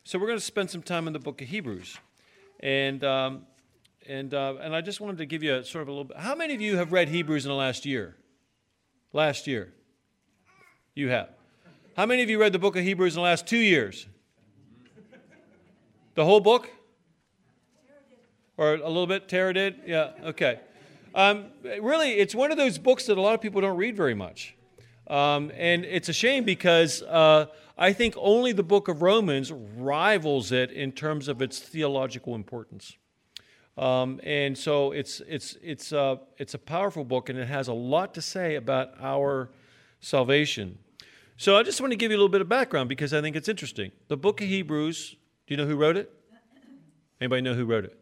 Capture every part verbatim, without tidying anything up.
So we're going to spend some time in the book of Hebrews. And um, and uh, and I just wanted to give you a sort of a little bit. How many of you have read Hebrews in the last year? Last year. You have. How many of you read the book of Hebrews in the last two years? The whole book? Or a little bit? Tara did? Yeah, okay. Um, really, it's one of those books that a lot of people don't read very much. Um, and it's a shame because uh, I think only the book of Romans rivals it in terms of its theological importance. Um, and so it's it's it's uh, it's a powerful book, and it has a lot to say about our salvation. So I just want to give you a little bit of background because I think it's interesting. The book of Hebrews, do you know who wrote it? Anybody know who wrote it?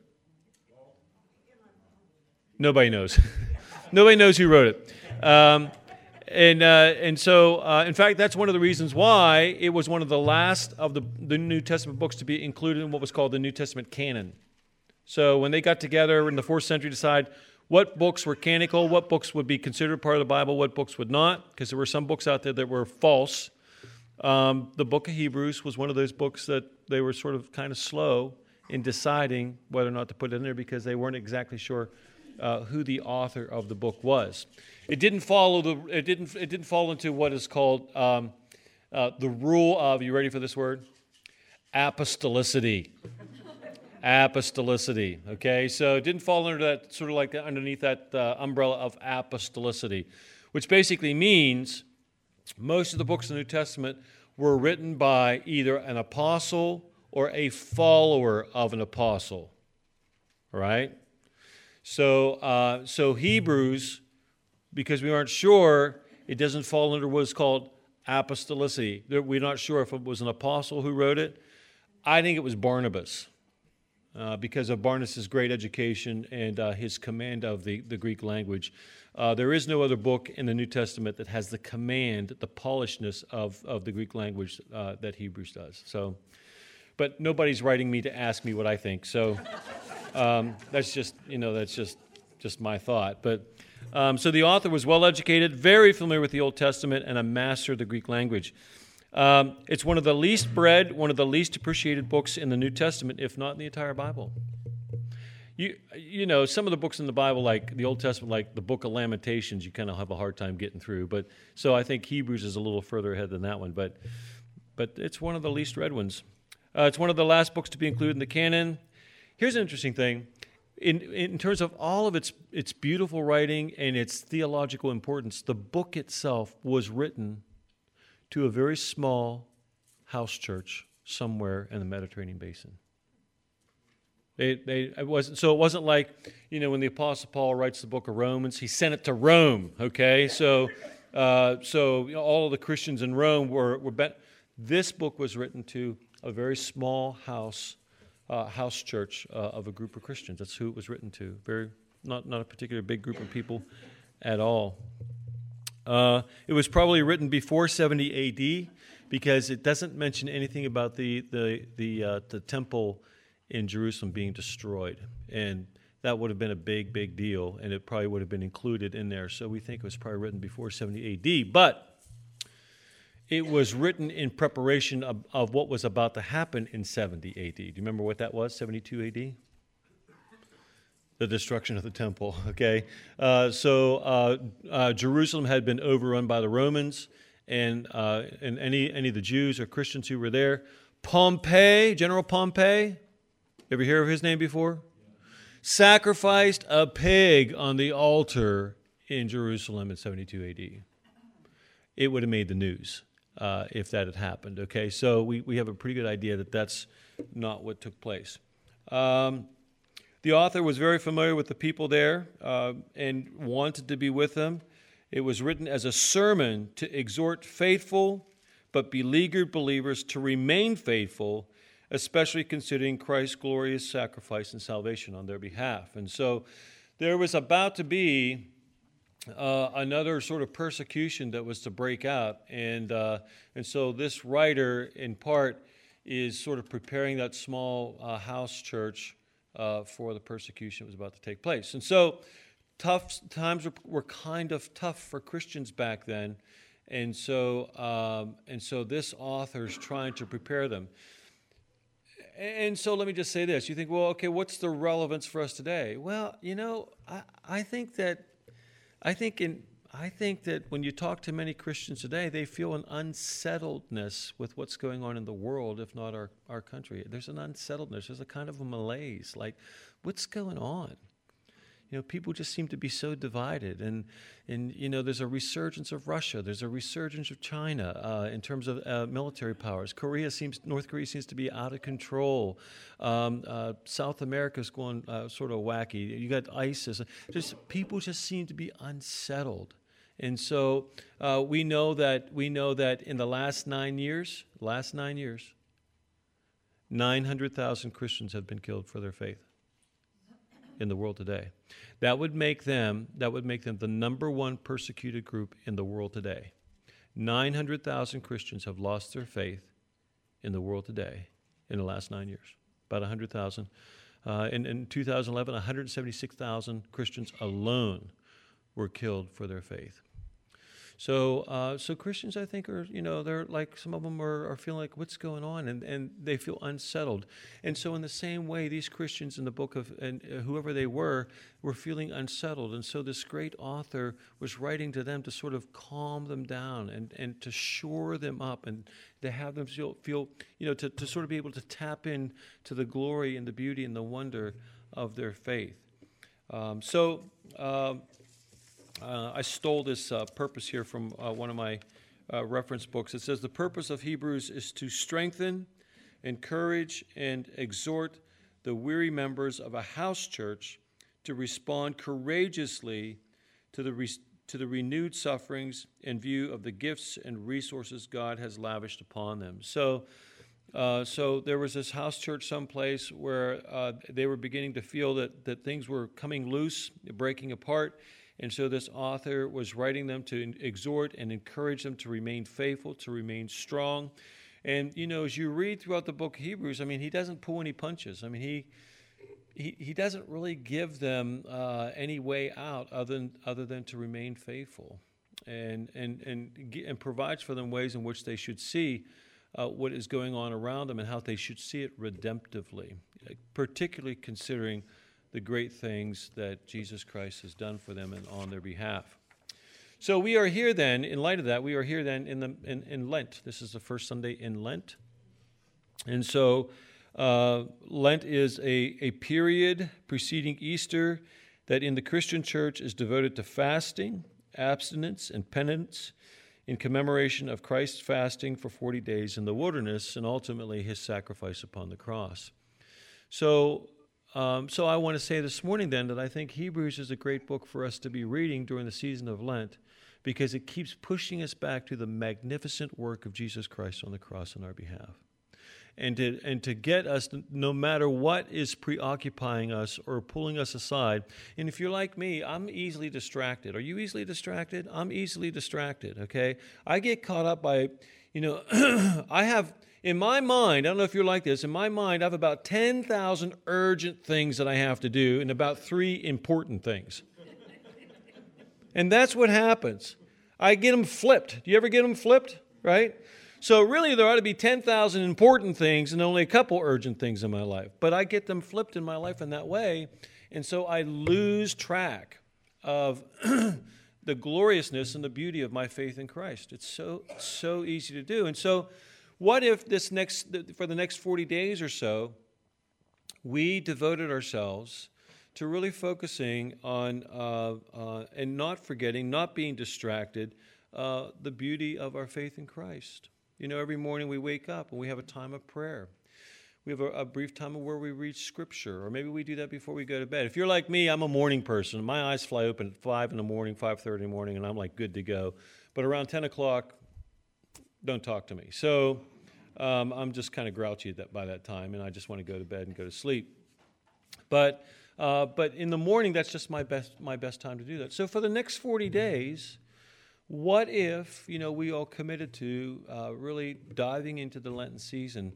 Nobody knows. Nobody knows who wrote it. Um, and uh, and so, uh, in fact, that's one of the reasons why it was one of the last of the, the New Testament books to be included in what was called the New Testament canon. So when they got together in the fourth century to decide what books were canonical, what books would be considered part of the Bible, what books would not, because there were some books out there that were false. Um, the book of Hebrews was one of those books that they were sort of kind of slow in deciding whether or not to put it in there because they weren't exactly sure uh, who the author of the book was. It didn't follow the. It didn't. It didn't fall into what is called um, uh, the rule of. You ready for this word? Apostolicity. Apostolicity, okay? So it didn't fall under that, sort of like underneath that uh, umbrella of apostolicity, which basically means most of the books of the New Testament were written by either an apostle or a follower of an apostle, all right? So, uh, so Hebrews, because we aren't sure, it doesn't fall under what is called apostolicity. We're not sure if it was an apostle who wrote it. I think it was Barnabas. Uh, because of Barnabas' great education and uh, his command of the, the Greek language. Uh, there is no other book in the New Testament that has the command, the polishedness of, of the Greek language uh, that Hebrews does. So, but nobody's writing me to ask me what I think. So um, that's just, you know, that's just, just my thought. But um, so the author was well educated, very familiar with the Old Testament, and a master of the Greek language. Um, it's one of the least read, one of the least appreciated books in the New Testament, if not in the entire Bible. You you know, some of the books in the Bible, like the Old Testament, like the book of Lamentations, you kind of have a hard time getting through. But so I think Hebrews is a little further ahead than that one. But but it's one of the least read ones. Uh, it's one of the last books to be included in the canon. Here's an interesting thing. In in terms of all of its its beautiful writing and its theological importance, the book itself was written to a very small house church somewhere in the Mediterranean basin. They, they, it wasn't, so it wasn't like, you know, when the Apostle Paul writes the book of Romans, he sent it to Rome, okay? So uh, so you know, all of the Christians in Rome were, were be- this book was written to a very small house uh, house church uh, of a group of Christians. That's who it was written to. Very not, not a particular big group of people at all. Uh, it was probably written before seventy A D because it doesn't mention anything about the the the, uh, the temple in Jerusalem being destroyed, and that would have been a big big deal, and it probably would have been included in there. So we think it was probably written before seventy A D, but it was written in preparation of, of what was about to happen in seventy A D. Do you remember what that was? seventy-two A D. The destruction of the temple, okay? Uh, so uh, uh, Jerusalem had been overrun by the Romans, and uh, and any any of the Jews or Christians who were there. Pompey, General Pompey, ever hear of his name before? Yeah. Sacrificed a pig on the altar in Jerusalem in seventy-two A D. It would have made the news uh, if that had happened, okay? So we, we have a pretty good idea that that's not what took place. Um, The author was very familiar with the people there uh, and wanted to be with them. It was written as a sermon to exhort faithful but beleaguered believers to remain faithful, especially considering Christ's glorious sacrifice and salvation on their behalf. And so there was about to be uh, another sort of persecution that was to break out. And, uh, and so this writer, in part, is sort of preparing that small uh, house church Uh, for the persecution that was about to take place. And so tough times were, were kind of tough for Christians back then. And so um, and so this author's trying to prepare them. and so let me just say this. You think, well, okay, what's the relevance for us today? Well, you know, I, I think that I think in I think that when you talk to many Christians today, they feel an unsettledness with what's going on in the world, if not our, our country. There's an unsettledness. There's a kind of a malaise. Like, what's going on? You know, people just seem to be so divided. And, and you know, there's a resurgence of Russia. There's a resurgence of China uh, in terms of uh, military powers. Korea seems, North Korea seems to be out of control. Um, uh, South America's going uh, sort of wacky. You got ISIS. Just people just seem to be unsettled. And so uh, we know that we know that in the last nine years, last nine years, nine hundred thousand Christians have been killed for their faith in the world today. That would make them that would make them the number one persecuted group in the world today. nine hundred thousand Christians have lost their faith in the world today in the last nine years. About one hundred thousand. Uh, in, in two thousand eleven, one hundred seventy-six thousand Christians alone were killed for their faith. So, uh, so Christians, I think, are, you know, they're like, some of them are, are feeling like, what's going on? And, and they feel unsettled. And so in the same way, these Christians in the book of, and uh, whoever they were, were feeling unsettled. And so this great author was writing to them to sort of calm them down and, and to shore them up and to have them feel, feel you know, to, to sort of be able to tap in to the glory and the beauty and the wonder of their faith. Um, so, uh, Uh, I stole this uh, purpose here from uh, one of my uh, reference books. It says, the purpose of Hebrews is to strengthen, encourage, and exhort the weary members of a house church to respond courageously to the, re- to the renewed sufferings in view of the gifts and resources God has lavished upon them. So, uh, so there was this house church someplace where uh, they were beginning to feel that, that things were coming loose, breaking apart. And so this author was writing them to exhort and encourage them to remain faithful, to remain strong. And, you know, as you read throughout the book of Hebrews, I mean, he doesn't pull any punches. I mean, he he, he doesn't really give them uh, any way out other than, other than to remain faithful and, and, and, and provides for them ways in which they should see uh, what is going on around them and how they should see it redemptively, particularly considering the great things that Jesus Christ has done for them and on their behalf. So we are here then, in light of that, we are here then in the in, in Lent. This is the first Sunday in Lent. And so uh, Lent is a, a period preceding Easter that in the Christian church is devoted to fasting, abstinence, and penance in commemoration of Christ's fasting for forty days in the wilderness and ultimately his sacrifice upon the cross. So Um, so I want to say this morning then that I think Hebrews is a great book for us to be reading during the season of Lent because it keeps pushing us back to the magnificent work of Jesus Christ on the cross on our behalf. And to, and to get us, no matter what is preoccupying us or pulling us aside. And if you're like me, I'm easily distracted. Are you easily distracted? I'm easily distracted, okay? I get caught up by, you know, I have... In my mind, I don't know if you're like this, in my mind, I have about ten thousand urgent things that I have to do and about three important things. And that's what happens. I get them flipped. Do you ever get them flipped? Right? So really, there ought to be ten thousand important things and only a couple urgent things in my life. But I get them flipped in my life in that way, and so I lose track of the gloriousness and the beauty of my faith in Christ. It's so, so easy to do. And so what if this next, for the next forty days or so, we devoted ourselves to really focusing on uh, uh, and not forgetting, not being distracted, uh, the beauty of our faith in Christ. You know, every morning we wake up and we have a time of prayer. We have a, a brief time where we read Scripture, or maybe we do that before we go to bed. If you're like me, I'm a morning person. My eyes fly open at five in the morning, five thirty in the morning, and I'm like good to go. But around ten o'clock, don't talk to me. So um, I'm just kind of grouchy that, by that time, and I just want to go to bed and go to sleep. But uh, but in the morning, that's just my best my best time to do that. So for the next forty days, what if, you know, we all committed to uh, really diving into the Lenten season?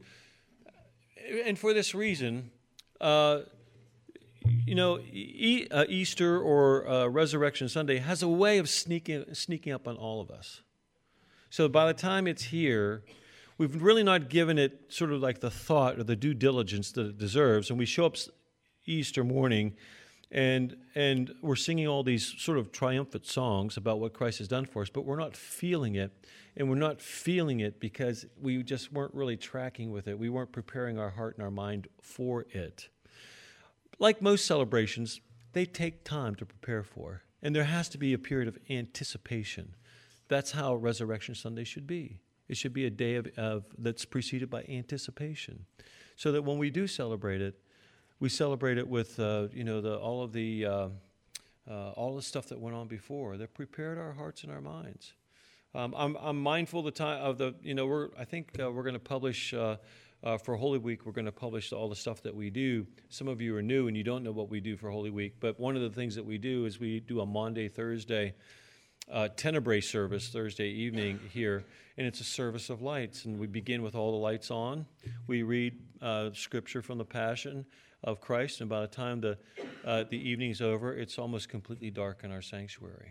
And for this reason, uh, you know, e- uh, Easter or uh, Resurrection Sunday has a way of sneaking sneaking up on all of us. So by the time it's here, we've really not given it sort of like the thought or the due diligence that it deserves. And we show up Easter morning, and and we're singing all these sort of triumphant songs about what Christ has done for us, but we're not feeling it. And we're not feeling it because we just weren't really tracking with it. We weren't preparing our heart and our mind for it. Like most celebrations, they take time to prepare for. And there has to be a period of anticipation. That's how Resurrection Sunday should be. It should be a day of, of that's preceded by anticipation, so that when we do celebrate it, we celebrate it with uh, you know the all of the uh, uh, all the stuff that went on before that prepared our hearts and our minds. Um, I'm, I'm mindful of the time of the you know we're I think uh, we're going to publish uh, uh, for Holy Week. We're going to publish all the stuff that we do. Some of you are new and you don't know what we do for Holy Week, but one of the things that we do is we do a Maundy, Thursday uh, Tenebrae service Thursday evening here, and it's a service of lights. And we begin with all the lights on. We read uh, scripture from the Passion of Christ, and by the time the uh, the evening's over, it's almost completely dark in our sanctuary.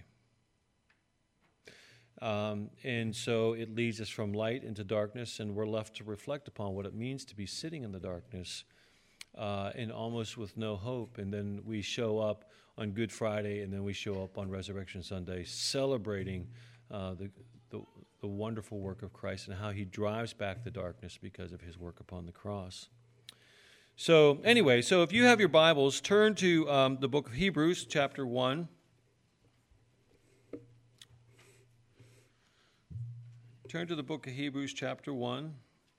Um, and so it leads us from light into darkness, and we're left to reflect upon what it means to be sitting in the darkness uh, and almost with no hope. And then we show up on Good Friday, and then we show up on Resurrection Sunday, celebrating uh, the, the the wonderful work of Christ and how he drives back the darkness because of his work upon the cross. So anyway, so if you have your Bibles, turn to um, the book of Hebrews, chapter one. Turn to the book of Hebrews, chapter one.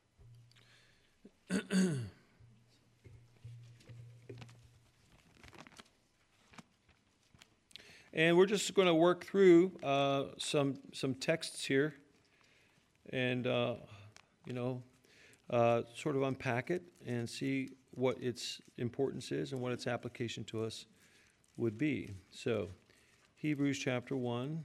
And we're just going to work through uh, some some texts here and, uh, you know, uh, sort of unpack it and see what its importance is and what its application to us would be. So, Hebrews chapter one.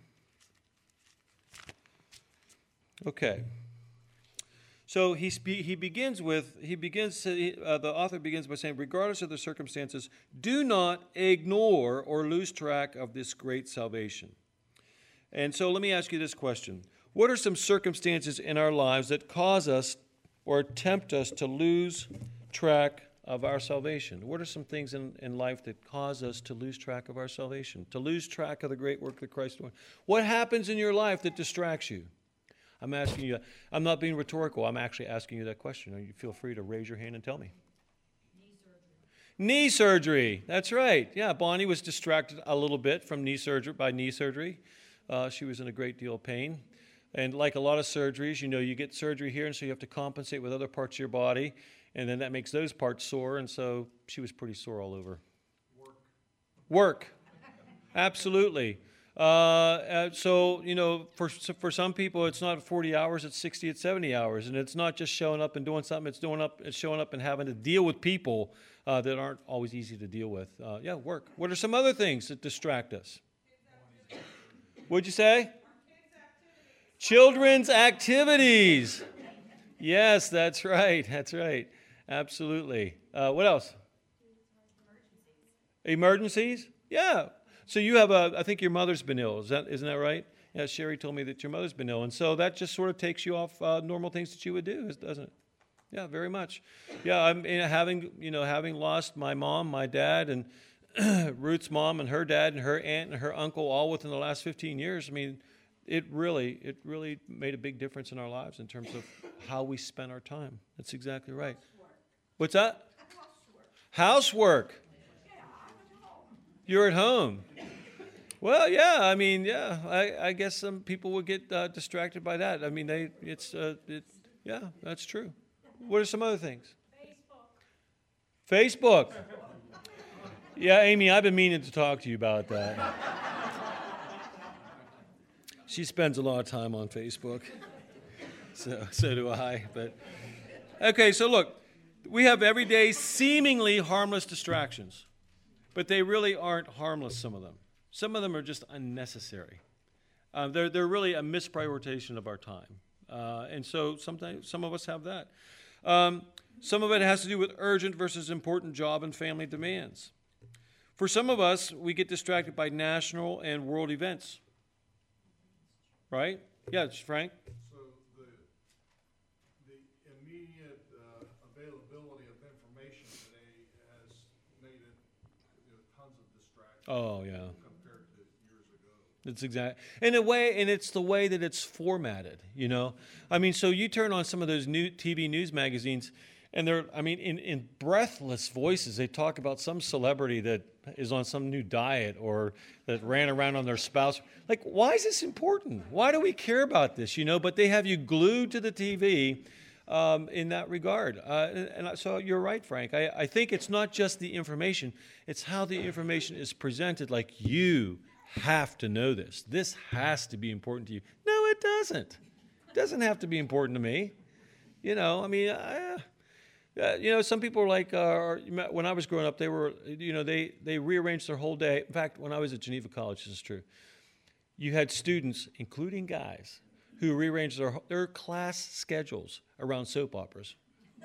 Okay. So he spe- he begins with he begins to, uh, the author begins by saying, regardless of the circumstances, do not ignore or lose track of this great salvation. And so let me ask you this question: what are some circumstances in our lives that cause us or tempt us to lose track of our salvation? What are some things in, in life that cause us to lose track of our salvation, to lose track of the great work that Christ did? What happens in your life that distracts you? I'm asking you, I'm not being rhetorical, I'm actually asking you that question. You feel free to raise your hand and tell me. Knee surgery. Knee surgery, that's right. Yeah, Bonnie was distracted a little bit from knee surgery, by knee surgery. Uh, she was in a great deal of pain. And like a lot of surgeries, you know, you get surgery here, and so you have to compensate with other parts of your body, and then that makes those parts sore, and so she was pretty sore all over. Work. Work, absolutely. Uh, uh, so, you know, for for some people, it's not forty hours, it's sixty, it's seventy hours. And it's not just showing up and doing something, it's doing up, it's showing up and having to deal with people uh, that aren't always easy to deal with. Uh, yeah, work. What are some other things that distract us? What'd you say? Children's activities. Yes, that's right, that's right. Absolutely. Uh, what else? Emergencies? Yeah. So you have a, I think your mother's been ill. Is that, isn't that right? Yeah, Sherry told me that your mother's been ill. And so that just sort of takes you off uh, normal things that you would do, doesn't it? Yeah, very much. Yeah, I'm you know, having, you know, having lost my mom, my dad, and Ruth's mom and her dad and her aunt and her uncle all within the last fifteen years. I mean, it really, it really made a big difference in our lives in terms of how we spend our time. That's exactly right. Housework. What's that? Housework. Housework. Yeah, I'm at home. You're at home. Well, yeah, I mean, yeah, I, I guess some people would get uh, distracted by that. I mean, they, it's, uh, it, yeah, that's true. What are some other things? Facebook. Facebook. Yeah, Amy, I've been meaning to talk to you about that. She spends a lot of time on Facebook. So, so do I. But okay, so look, we have everyday seemingly harmless distractions, but they really aren't harmless, some of them. Some of them are just unnecessary. Uh, they're, they're really a misprioritization of our time. Uh, and so sometimes some of us have that. Um, some of it has to do with urgent versus important job and family demands. For some of us, we get distracted by national and world events. Right? Yeah, Frank? So the, the information today has made it, you know, tons of distractions Oh, yeah. compared to years ago. It's exact in a way, and it's the way that it's formatted. You know, I mean, so you turn on some of those new T V news magazines, and they're, I mean, in, in breathless voices, they talk about some celebrity that is on some new diet or that ran around on their spouse. Like, why is this important? Why do we care about this? You know, but they have you glued to the T V um, in that regard. Uh, and, and so you're right, Frank. I, I think it's not just the information; it's how the information is presented. Like, you have to know this. This has to be important to you. No, it doesn't. It doesn't have to be important to me. You know, I mean, I, uh, you know, some people are like, uh, when I was growing up, they were, you know, they, they rearranged their whole day. In fact, when I was at Geneva College, this is true, you had students, including guys, who rearranged their, their class schedules around soap operas.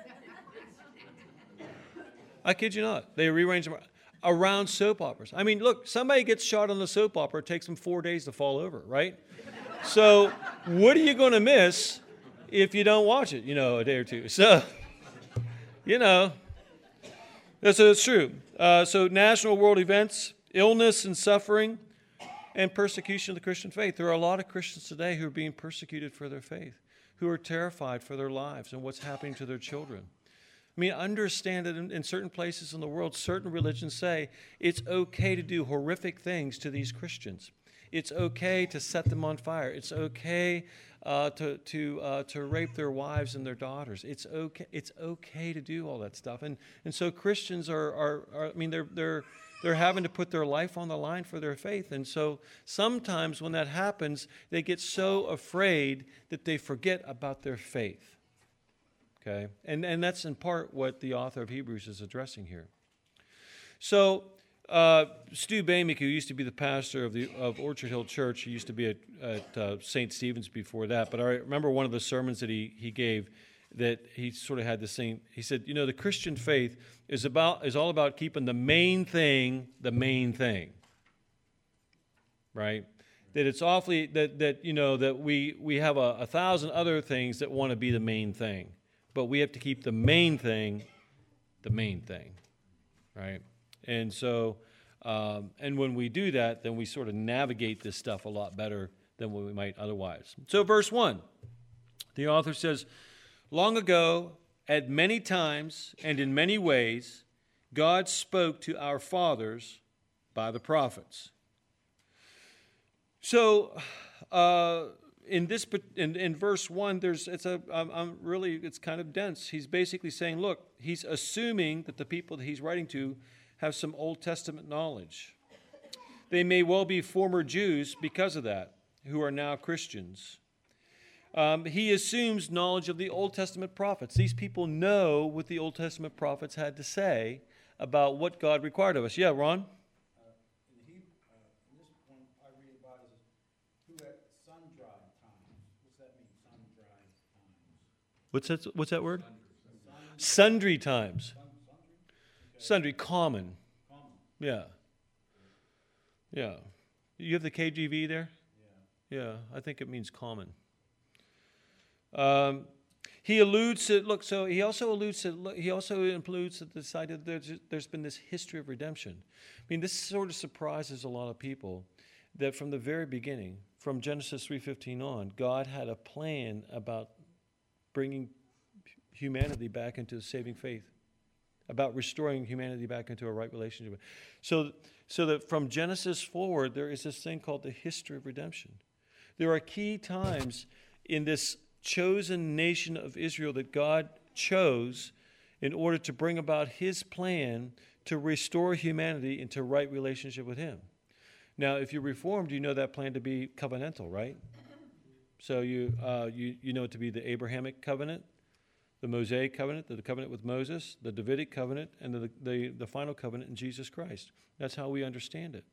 I kid you not. They rearranged them around soap operas. I mean, look, somebody gets shot on the soap opera, it takes them four days to fall over, right? So what are you going to miss if you don't watch it, you know, a day or two? So, you know, that's, that's true. Uh, so national world events, illness and suffering, and persecution of the Christian faith. There are a lot of Christians today who are being persecuted for their faith, who are terrified for their lives and what's happening to their children. I mean, understand that in, in certain places in the world, certain religions say it's okay to do horrific things to these Christians. It's okay to set them on fire. It's okay uh, to to uh, to rape their wives and their daughters. It's okay. It's okay to do all that stuff. And and so Christians are are, are I mean, they're they're they're having to put their life on the line for their faith. And so sometimes when that happens, they get so afraid that they forget about their faith. Okay, and and that's in part what the author of Hebrews is addressing here. So. Uh, Stu Bamick, who used to be the pastor of the of Orchard Hill Church, he used to be at, at uh, Saint Stephen's before that. But I remember one of the sermons that he he gave that he sort of had the same. He said, you know, the Christian faith is about is all about keeping the main thing the main thing, right? That it's awfully that that you know that we we have a, a thousand other things that want to be the main thing, but we have to keep the main thing the main thing, right? And so, um, and when we do that, then we sort of navigate this stuff a lot better than what we might otherwise. So verse one, the author says, long ago, at many times and in many ways, God spoke to our fathers by the prophets. So, uh, in this, in, in verse one, there's, it's a, I'm, I'm really, it's kind of dense. He's basically saying, look, he's assuming that the people that he's writing to have some Old Testament knowledge. They may well be former Jews because of that, who are now Christians. Um, he assumes knowledge of the Old Testament prophets. These people know what the Old Testament prophets had to say about what God required of us. Yeah, Ron? Uh, in, Hebrew, uh, in this one, I read about it as who at sun-dry times. What's that mean, sun-dry times? What's that, what's that word? Sundry times. Sundry, common. Common. Yeah. Yeah. You have the K J V there? Yeah. Yeah, I think it means common. Um, he alludes to, look, so he also alludes to, he also alludes to the side that there's, there's been this history of redemption. I mean, this sort of surprises a lot of people that from the very beginning, from Genesis three fifteen on, God had a plan about bringing humanity back into the saving faith, about restoring humanity back into a right relationship. So, so that from Genesis forward, there is this thing called the history of redemption. There are key times in this chosen nation of Israel that God chose in order to bring about his plan to restore humanity into right relationship with him. Now, if you're Reformed, you know that plan to be covenantal, right? So you, uh, you, you know it to be the Abrahamic covenant, the Mosaic covenant, the covenant with Moses, the Davidic covenant, and the, the, the final covenant in Jesus Christ. That's how we understand it.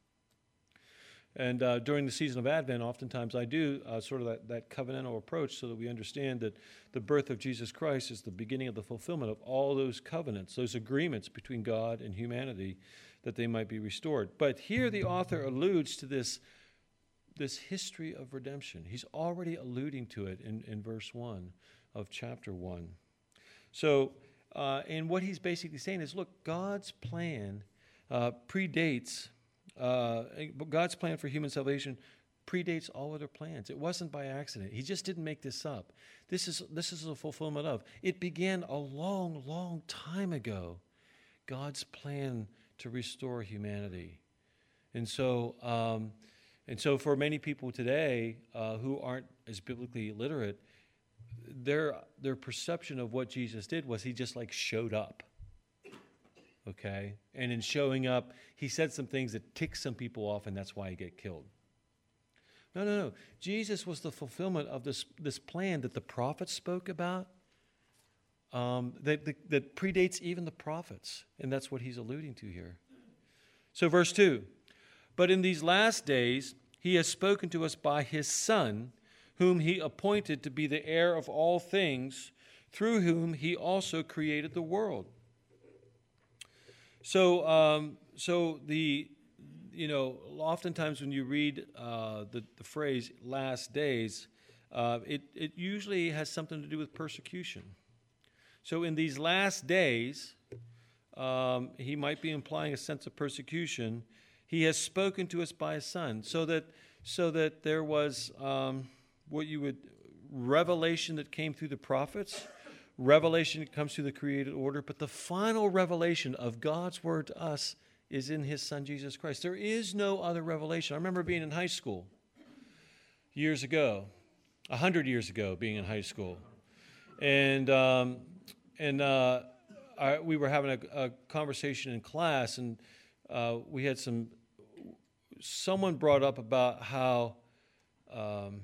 And uh, during the season of Advent, oftentimes I do uh, sort of that, that covenantal approach so that we understand that the birth of Jesus Christ is the beginning of the fulfillment of all those covenants, those agreements between God and humanity, that they might be restored. But here the author alludes to this, this history of redemption. He's already alluding to it in, in verse one of chapter one. So uh, and what he's basically saying is, look, God's plan uh, predates, uh, God's plan for human salvation predates all other plans. It wasn't by accident. He just didn't make this up. This is, this is a fulfillment of. It began a long, long time ago, God's plan to restore humanity. And so, um, and so for many people today uh, who aren't as biblically literate, their their perception of what Jesus did was he just like showed up. Okay? And in showing up, he said some things that ticked some people off, and that's why he got killed. No, no, no. Jesus was the fulfillment of this, this plan that the prophets spoke about, um, that, that, that predates even the prophets. And that's what he's alluding to here. So verse two, but in these last days he has spoken to us by his Son, whom he appointed to be the heir of all things, through whom he also created the world. So, um, so the, you know, oftentimes when you read uh, the, the phrase last days, uh, it, it usually has something to do with persecution. So in these last days, um, he might be implying a sense of persecution. He has spoken to us by his Son, so that, so that there was... Um, what you would, revelation that came through the prophets, revelation that comes through the created order, but the final revelation of God's word to us is in his Son, Jesus Christ. There is no other revelation. I remember being in high school years ago, a hundred years ago, being in high school. And um, and uh, I, we were having a, a conversation in class, and uh, we had some, someone brought up about how um,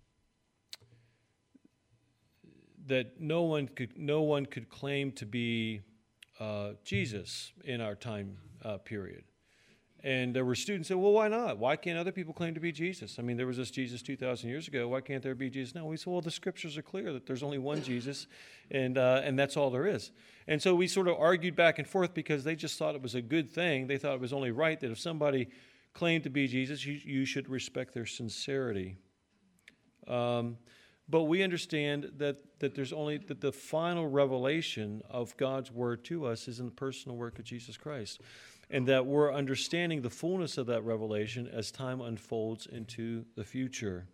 that no one could no one could claim to be uh, Jesus in our time uh, period. And there were students who said, well, why not? Why can't other people claim to be Jesus? I mean, there was this Jesus two thousand years ago. Why can't there be Jesus now? We said, well, the scriptures are clear that there's only one Jesus, and uh, and that's all there is. And so we sort of argued back and forth because they just thought it was a good thing. They thought it was only right that if somebody claimed to be Jesus, you, you should respect their sincerity. Um, but we understand that, that there's only that the final revelation of God's word to us is in the personal work of Jesus Christ. And that we're understanding the fullness of that revelation as time unfolds into the future.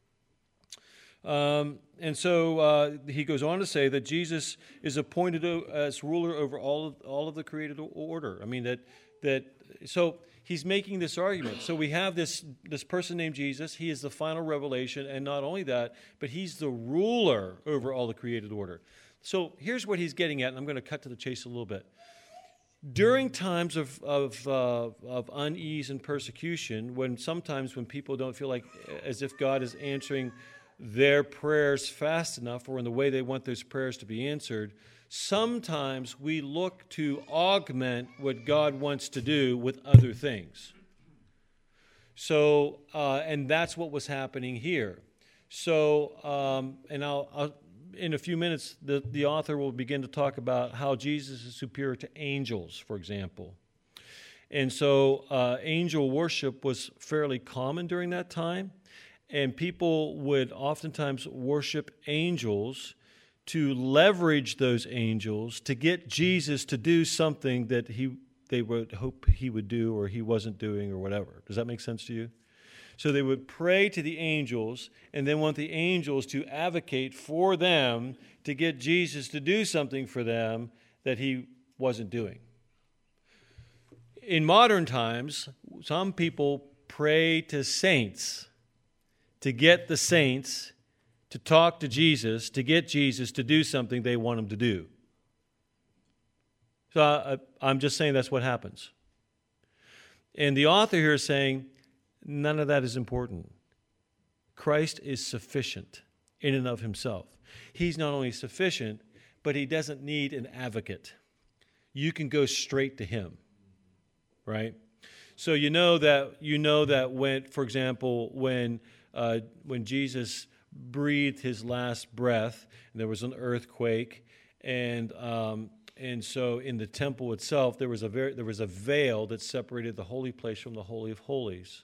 Um, and so uh, he goes on to say that Jesus is appointed as ruler over all of, all of the created order. I mean, that, that so he's making this argument. So we have this, this person named Jesus. He is the final revelation. And not only that, but he's the ruler over all the created order. So here's what he's getting at, and I'm going to cut to the chase a little bit. During times of of, uh, of unease and persecution, when sometimes when people don't feel like as if God is answering their prayers fast enough or in the way they want those prayers to be answered, sometimes we look to augment what God wants to do with other things. So, uh, and that's what was happening here. So, um, and I'll... I'll in a few minutes, the, the author will begin to talk about how Jesus is superior to angels, for example. And so uh, angel worship was fairly common during that time, and people would oftentimes worship angels to leverage those angels to get Jesus to do something that he they would hope he would do or he wasn't doing or whatever. Does that make sense to you? So they would pray to the angels and then want the angels to advocate for them to get Jesus to do something for them that he wasn't doing. In modern times, some people pray to saints to get the saints to talk to Jesus, to get Jesus to do something they want him to do. So I, I'm just saying that's what happens. And the author here is saying, none of that is important. Christ is sufficient in and of himself. He's not only sufficient, but he doesn't need an advocate. You can go straight to him, right? So you know that you know that when, for example, when uh, when Jesus breathed his last breath, and there was an earthquake, and um, and so in the temple itself there was a very, there was a veil that separated the holy place from the Holy of Holies.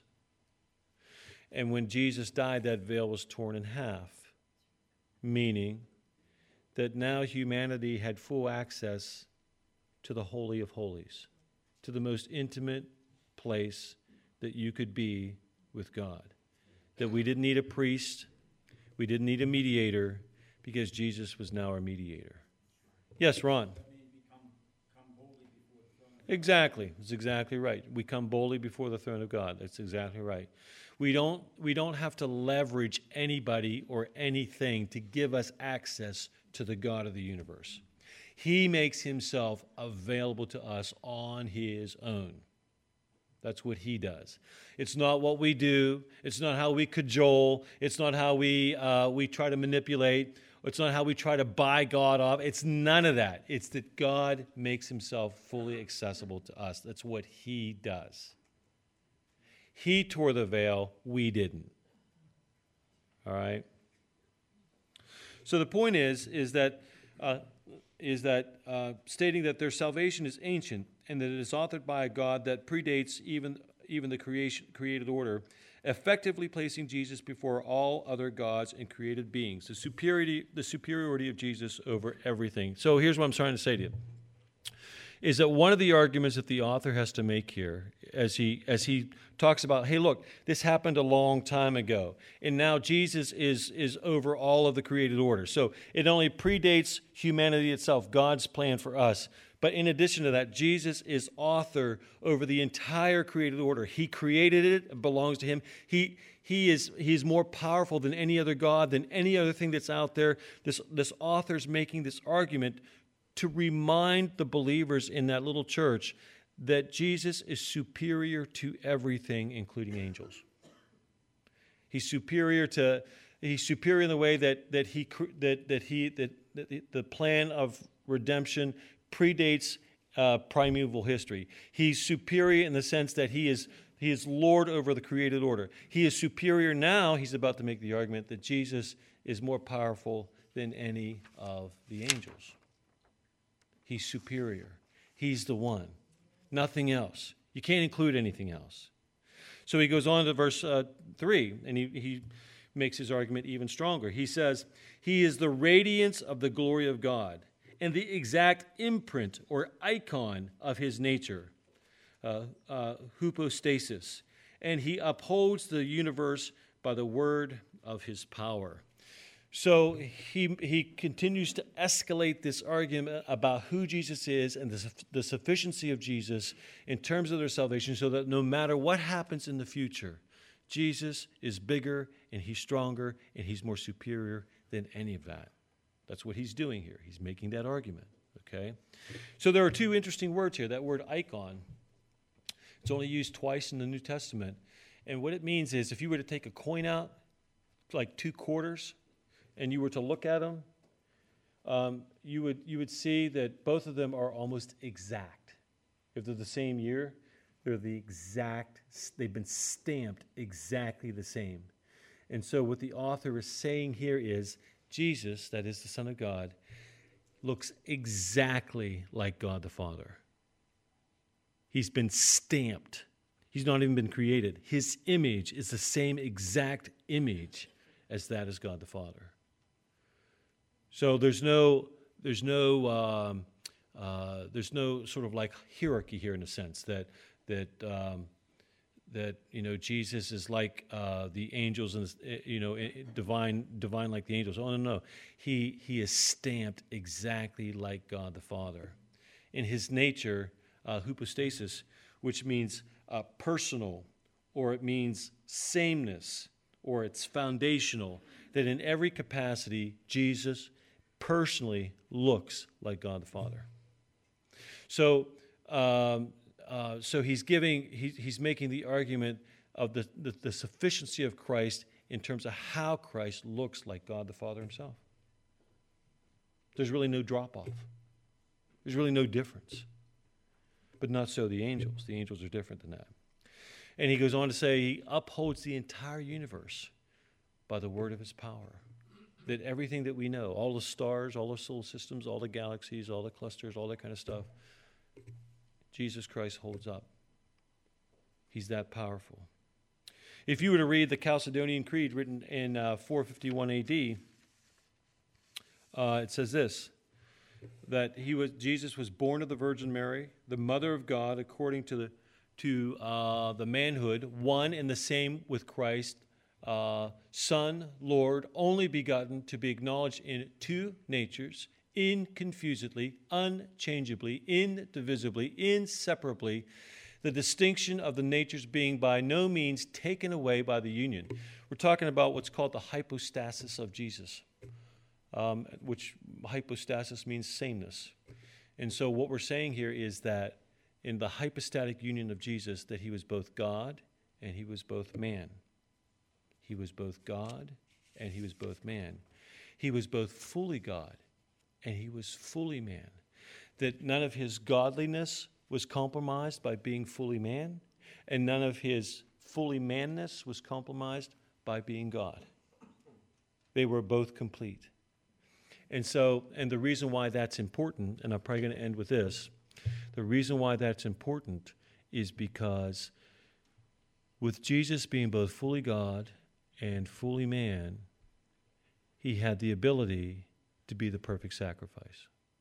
And when Jesus died, that veil was torn in half, meaning that now humanity had full access to the Holy of Holies, to the most intimate place that you could be with God. That we didn't need a priest, we didn't need a mediator, because Jesus was now our mediator. Yes, Ron? That means we come, come boldly before the throne of God. Exactly. That's exactly right. We come boldly before the throne of God. That's exactly right. We don't, we don't have to leverage anybody or anything to give us access to the God of the universe. He makes himself available to us on his own. That's what he does. It's not what we do. It's not how we cajole. It's not how we uh, we try to manipulate. It's not how we try to buy God off. It's none of that. It's that God makes himself fully accessible to us. That's what he does. He tore the veil. We didn't. All right? So the point is, is that, uh, is that uh, stating that their salvation is ancient and that it is authored by a God that predates even, even the creation, created order, effectively placing Jesus before all other gods and created beings, the superiority, the superiority of Jesus over everything. So here's what I'm trying to say to you, is that one of the arguments that the author has to make here, as he as he talks about, hey, look, this happened a long time ago, and now Jesus is is over all of the created order. So it only predates humanity itself, God's plan for us. But in addition to that, Jesus is author over the entire created order. He created it, it belongs to him. He he is he is more powerful than any other God, than any other thing that's out there. This this author's making this argument to remind the believers in that little church that Jesus is superior to everything, including angels. He's superior to he's superior in the way that that he that that he that, that the plan of redemption predates uh, primeval history. He's superior in the sense that he is he is Lord over the created order. He is superior now. He's about to make the argument that Jesus is more powerful than any of the angels. He's superior. He's the one. Nothing else. You can't include anything else. So he goes on to verse uh, three, and he, he makes his argument even stronger. He says, he is the radiance of the glory of God and the exact imprint or icon of his nature, uh, uh, hypostasis. And he upholds the universe by the word of his power. So he he continues to escalate this argument about who Jesus is and the, the sufficiency of Jesus in terms of their salvation, so that no matter what happens in the future, Jesus is bigger and he's stronger and he's more superior than any of that. That's what he's doing here. He's making that argument, okay? So there are two interesting words here. That word icon, it's only used twice in the New Testament. And what it means is if you were to take a coin out, like two quarters, and you were to look at them, um, you would you would see that both of them are almost exact. If they're the same year, they're the exact, they've been stamped exactly the same. And so what the author is saying here is Jesus, that is the Son of God, looks exactly like God the Father. He's been stamped. He's not even been created. His image is the same exact image as that is God the Father. So there's no, there's no, um, uh, there's no sort of like hierarchy here in a sense that that um, that you know Jesus is like uh, the angels and you know divine, divine like the angels. Oh no, no, he he is stamped exactly like God the Father, in his nature, uh, hypostasis, which means uh, personal, or it means sameness, or it's foundational. That in every capacity, Jesus personally looks like God the Father. So, um, uh, so he's giving, he, he's making the argument of the, the, the sufficiency of Christ in terms of how Christ looks like God the Father himself. There's really no drop-off. There's really no difference. But not so the angels. The angels are different than that. And he goes on to say he upholds the entire universe by the word of his power. That everything that we know, all the stars, all the solar systems, all the galaxies, all the clusters, all that kind of stuff, Jesus Christ holds up. He's that powerful. If you were to read the Chalcedonian Creed written in uh, four fifty-one A D, uh, it says this, that he was Jesus was born of the Virgin Mary, the mother of God, according to the to uh, the manhood, one and the same with Christ, uh, Son, Lord, only begotten, to be acknowledged in two natures, inconfusedly, unchangeably, indivisibly, inseparably, the distinction of the natures being by no means taken away by the union. We're talking about what's called the hypostasis of Jesus, um, which hypostasis means sameness. And so what we're saying here is that in the hypostatic union of Jesus, that he was both God and he was both man. He was both God and he was both man. He was both fully God and he was fully man. That none of his godliness was compromised by being fully man, and none of his fully manness was compromised by being God. They were both complete. And so, and the reason why that's important, and I'm probably going to end with this, the reason why that's important is because with Jesus being both fully God and fully man, he had the ability to be the perfect sacrifice.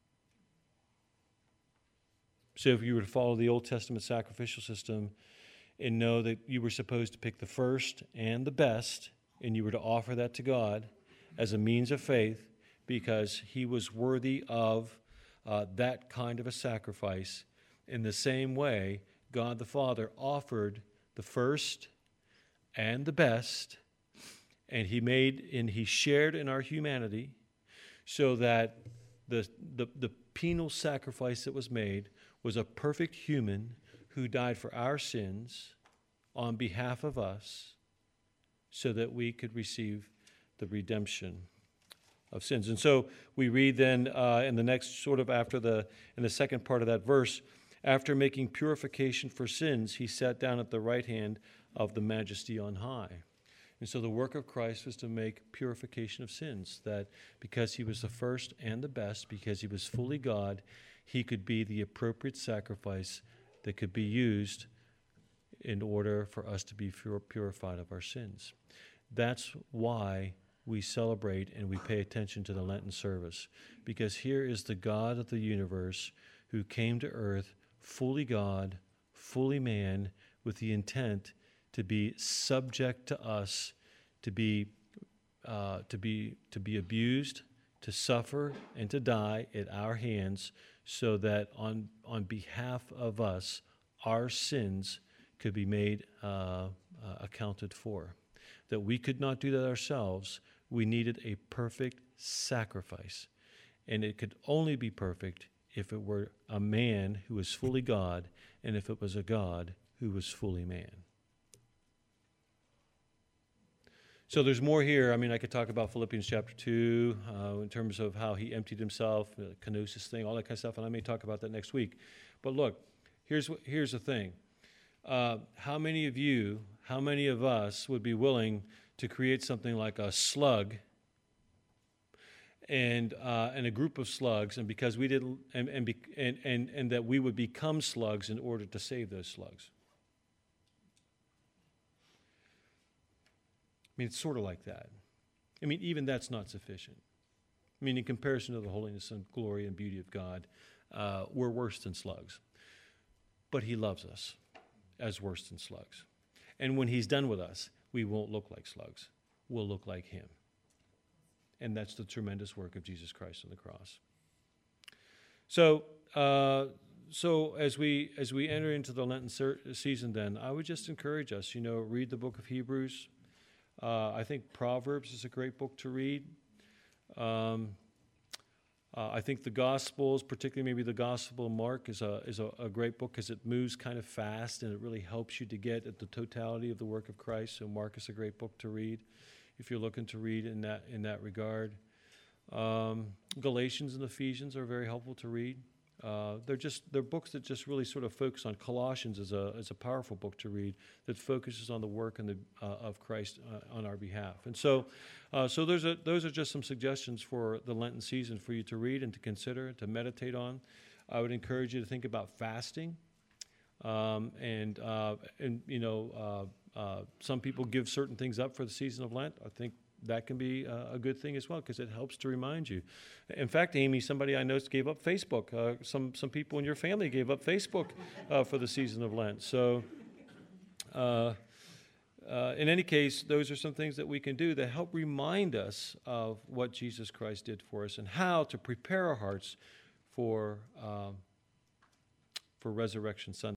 So if you were to follow the Old Testament sacrificial system and know that you were supposed to pick the first and the best, and you were to offer that to God as a means of faith because he was worthy of uh, that kind of a sacrifice, in the same way, God the Father offered the first and the best, and he made and he shared in our humanity, so that the the, the penal sacrifice that was made was a perfect human who died for our sins on behalf of us, so that we could receive the redemption of sins. And so we read then uh, in the next sort of after the in the second part of that verse, after making purification for sins, he sat down at the right hand of the Majesty on high. And so the work of Christ was to make purification of sins, that because he was the first and the best, because he was fully God, he could be the appropriate sacrifice that could be used in order for us to be purified of our sins. That's why we celebrate and we pay attention to the Lenten service, because here is the God of the universe who came to earth fully God, fully man, with the intent to be subject to us, to be uh, to be to be abused, to suffer, and to die at our hands, so that on on behalf of us, our sins could be made uh, uh, accounted for. That we could not do that ourselves. We needed a perfect sacrifice, and it could only be perfect if it were a man who was fully God, and if it was a God who was fully man. So there's more here. I mean, I could talk about Philippians chapter two uh, in terms of how he emptied himself, the kenosis thing, all that kind of stuff, and I may talk about that next week. But look, here's what, here's the thing. Uh, how many of you, how many of us would be willing to create something like a slug and uh, and a group of slugs, and because we did, and and, be, and and and that we would become slugs in order to save those slugs? I mean, it's sort of like that. I mean, even that's not sufficient. I mean, in comparison to the holiness and glory and beauty of God, uh, we're worse than slugs. But he loves us as worse than slugs. And when he's done with us, we won't look like slugs. We'll look like him. And that's the tremendous work of Jesus Christ on the cross. So, uh, so as we as we enter into the Lenten ser- season, then I would just encourage us. You know, read the book of Hebrews. Uh, I think Proverbs is a great book to read. Um, uh, I think the Gospels, particularly maybe the Gospel of Mark, is a is a, a great book because it moves kind of fast and it really helps you to get at the totality of the work of Christ. So Mark is a great book to read if you're looking to read in that in that regard. Um, Galatians and Ephesians are very helpful to read. Uh, they're just they're books that just really sort of focus on. Colossians is a is a powerful book to read that focuses on the work and the uh, of Christ uh, on our behalf. And so, uh, so those are those are just some suggestions for the Lenten season for you to read and to consider, to meditate on. I would encourage you to think about fasting, um, and uh, and you know uh, uh, some people give certain things up for the season of Lent. I think that can be uh, a good thing as well, because it helps to remind you. In fact, Amy, somebody I know gave up Facebook. Uh, some some people in your family gave up Facebook uh, for the season of Lent. So, uh, uh, in any case, those are some things that we can do that help remind us of what Jesus Christ did for us and how to prepare our hearts for um, for Resurrection Sunday.